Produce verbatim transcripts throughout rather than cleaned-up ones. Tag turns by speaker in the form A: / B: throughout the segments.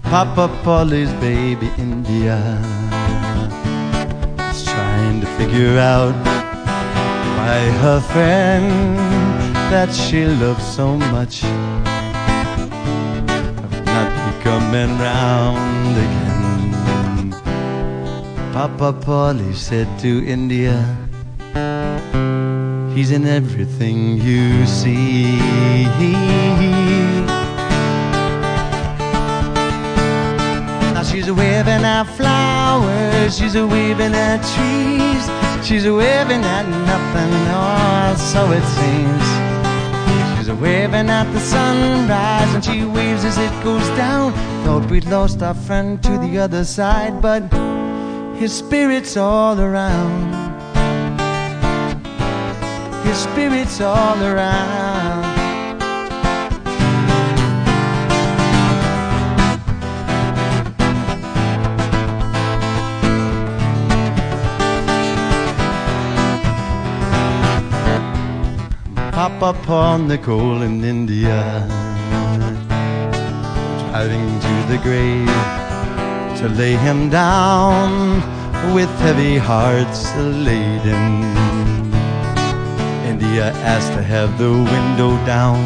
A: Papa Polly's baby India is trying to figure out why her friend that she loves so much have not be coming round again. Papa Polly said to India, he's in everything you see. She's waving at flowers, she's waving at trees, she's waving at nothing, oh, so it seems. She's waving at the sunrise and she waves as it goes down. Thought we'd lost our friend to the other side, but his spirit's all around. His spirit's all around. Papa Paul Nicole in India, driving to the grave to lay him down with heavy hearts laden. India asked to have the window down.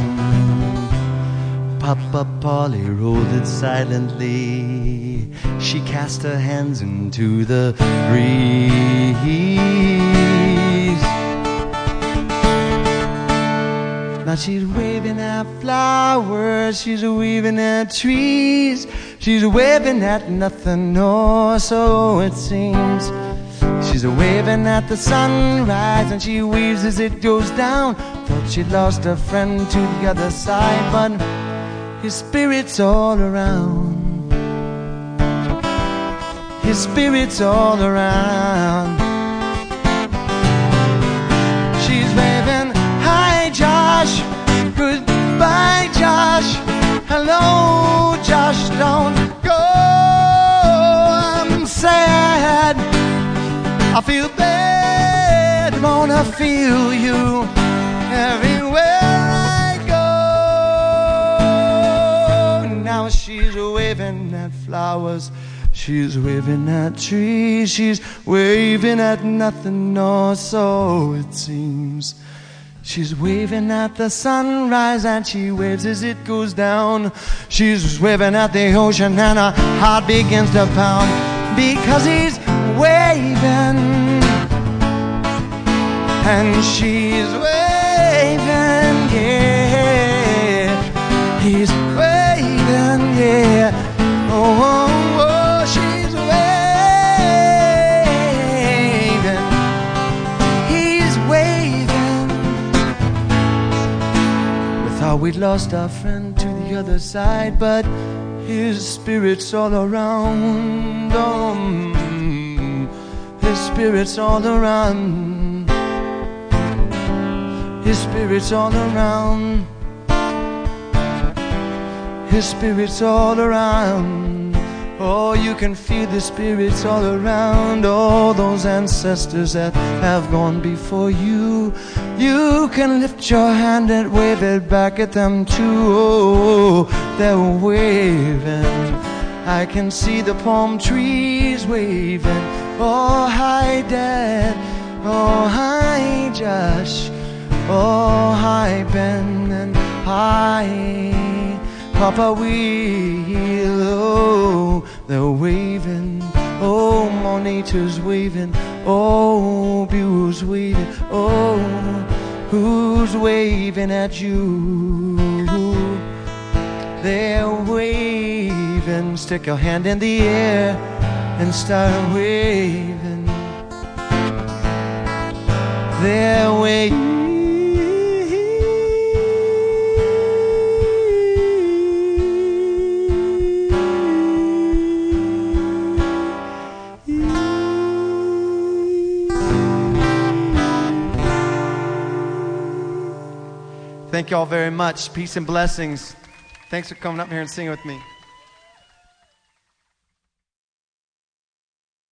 A: Papa Polly rolled it silently. She cast her hands into the breeze. Now she's waving at flowers, she's waving at trees, she's waving at nothing, no, so it seems. She's waving at the sunrise and she waves as it goes down. Thought she'd lost her friend to the other side, but his spirit's all around. His spirit's all around. She's waving, hi Josh, goodbye Josh, hello Josh, don't go, I'm sad, I feel bad, wanna feel you everywhere I go. Now she's waving at flowers, she's waving at trees, she's waving at nothing, no, so it seems. She's waving at the sunrise and she waves as it goes down. She's waving at the ocean and her heart begins to pound because he's waving and she's waving, yeah. He's waving, yeah. Oh, oh, oh, she's waving. He's waving. We thought we'd lost our friend to the other side, but his spirit's all around. Um, his spirit's all around. His spirit's all around. His spirit's all around. Oh, you can feel the spirits all around. All those ancestors that have gone before you, you can lift your hand and wave it back at them too. Oh, they're waving. I can see the palm trees waving. Oh, hi Dad. Oh, hi Josh. Oh, hi Ben and hi Papa Wheel. Oh, they're waving. Oh, Monita's waving. Oh, Buell's waving. Oh, who's waving at you? They're waving. Stick your hand in the air and start waving. They're waving. Thank you all very much. Peace and blessings. Thanks for coming up here and singing with me.